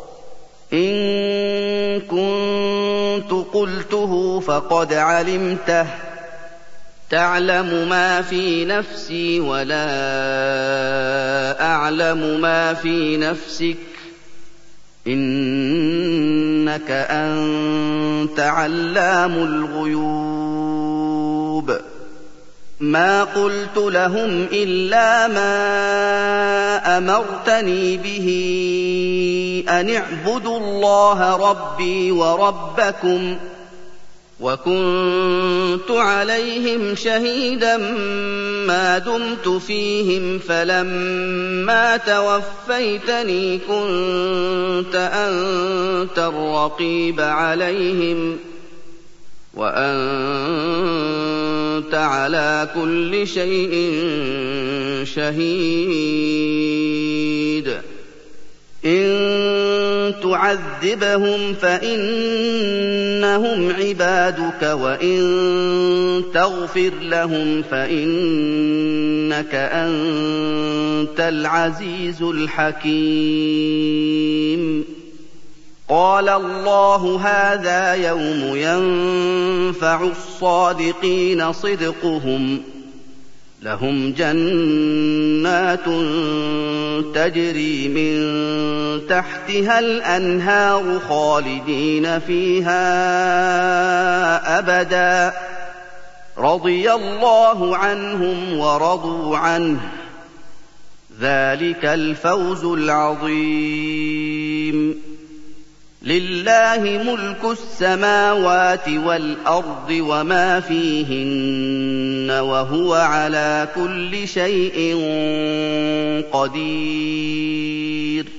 إن كنت قلته فقد علمته تعلم ما في نفسي ولا أعلم ما في نفسك إنك أنت علام الغيوب. ما قلت لهم إلا ما أمرتني به أن اعبدوا الله ربي وربكم وكنت عليهم شهيدا ما دمت فيهم فلما توفيتني كنت أنت الرقيب عليهم وأنت على كل شيء شهيد. إن تعذبهم فإنهم عبادك وإن تغفر لهم فإنك أنت العزيز الحكيم. قال الله هذا يوم ينفع الصادقين صدقهم لهم جنات تجري من تحتها الأنهار خالدين فيها أبدا رضي الله عنهم ورضوا عنه ذلك الفوز العظيم. لله ملك السماوات والأرض وما فيهن وهو على كل شيء قدير.